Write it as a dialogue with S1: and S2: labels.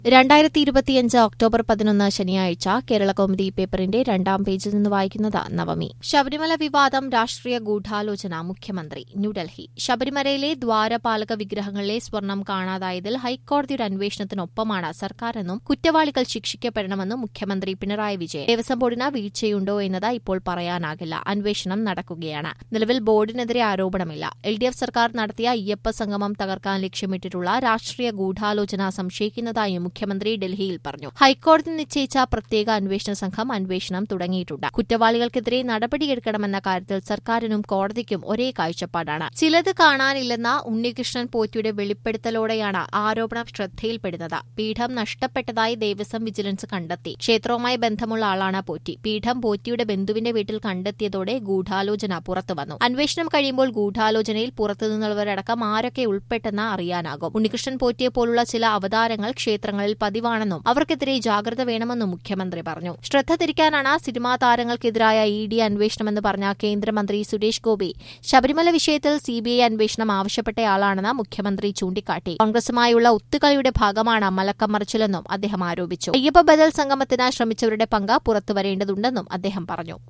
S1: 2025 October 11 ശനിയാഴ്ച കേരളകൗമുദി പേപ്പറിന്റെ 2ാം പേജിൽ നിന്ന് വായിക്കുന്നത് നവമി. ശബരിമല വിവാദം രാഷ്ട്രീയ ഗൂഢാലോചന മുഖ്യമന്ത്രി ന്യൂഡൽഹി. ശബരിമലയിലെ ദ്വാരപാലക വിഗ്രഹങ്ങളിലെ സ്വർണം കാണാതായതിൽ ഹൈക്കോടതിയുടെ അന്വേഷണത്തിനൊപ്പമാണ് സർക്കാരെന്നും കുറ്റവാളികൾ ശിക്ഷിക്കപ്പെടണമെന്നും മുഖ്യമന്ത്രി പിണറായി വിജയൻ. ദേവസ്വം ബോർഡിന് വീഴ്ചയുണ്ടോ എന്നത് ഇപ്പോൾ പറയാനാകില്ല. അന്വേഷണം നടക്കുകയാണ്. നിലവിൽ ബോർഡിനെതിരെ ആരോപണമില്ല. LDF സർക്കാർ നടത്തിയ അയ്യപ്പ സംഗമം തകർക്കാൻ ലക്ഷ്യമിട്ടിട്ടുള്ള രാഷ്ട്രീയ ഗൂഢാലോചന സംശയിക്കുന്നതായും മുഖ്യമന്ത്രി ഡൽഹിയിൽ പറഞ്ഞു. ഹൈക്കോടതി നിശ്ചയിച്ച പ്രത്യേക അന്വേഷണ സംഘം അന്വേഷണം തുടങ്ങിയിട്ടുണ്ട്. കുറ്റവാളികൾക്കെതിരെ നടപടിയെടുക്കണമെന്ന കാര്യത്തിൽ സർക്കാരിനും കോടതിക്കും ഒരേ കാഴ്ചപ്പാടാണ്. ചിലത് കാണാനില്ലെന്ന ഉണ്ണികൃഷ്ണൻ പോറ്റിയുടെ വെളിപ്പെടുത്തലോടെയാണ് ആരോപണം ശ്രദ്ധയിൽപ്പെടുന്നത്. പീഠം നഷ്ടപ്പെട്ടതായി ദേവസ്വം വിജിലൻസ് കണ്ടെത്തി. ക്ഷേത്രവുമായി ബന്ധമുള്ള ആളാണ് പോറ്റി. പീഠം പോറ്റിയുടെ ബന്ധുവിന്റെ വീട്ടിൽ കണ്ടെത്തിയതോടെ ഗൂഢാലോചന പുറത്തുവന്നു. അന്വേഷണം കഴിയുമ്പോൾ ഗൂഢാലോചനയിൽ പുറത്തുനിന്നുള്ളവരടക്കം ആരൊക്കെ ഉൾപ്പെട്ടെന്ന് അറിയാനാകും. ഉണ്ണികൃഷ്ണൻ പോറ്റിയെ പോലുള്ള ചില അവതാരങ്ങൾ ക്ഷേത്രങ്ങളിൽ പതിവാണെന്നും അവർക്കെതിരെ ജാഗ്രത വേണമെന്നും മുഖ്യമന്ത്രി പറഞ്ഞു. ശ്രദ്ധ തിരിക്കാനാണ് സിനിമാ താരങ്ങൾക്കെതിരായ ED അന്വേഷണമെന്ന് പറഞ്ഞ കേന്ദ്രമന്ത്രി സുരേഷ് ഗോപി ശബരിമല വിഷയത്തിൽ CBI അന്വേഷണം ആവശ്യപ്പെട്ടയാളാണെന്ന് മുഖ്യമന്ത്രി ചൂണ്ടിക്കാട്ടി. കോൺഗ്രസുമായുള്ള ഒത്തുകളിയുടെ ഭാഗമാണ് മലക്കം മറിച്ചിലെന്നും അദ്ദേഹം ആരോപിച്ചു. അയ്യപ്പ ബദൽ സംഗമത്തിന് ശ്രമിച്ചവരുടെ പങ്ക് പുറത്തുവരേണ്ടതുണ്ടെന്നും അദ്ദേഹം പറഞ്ഞു.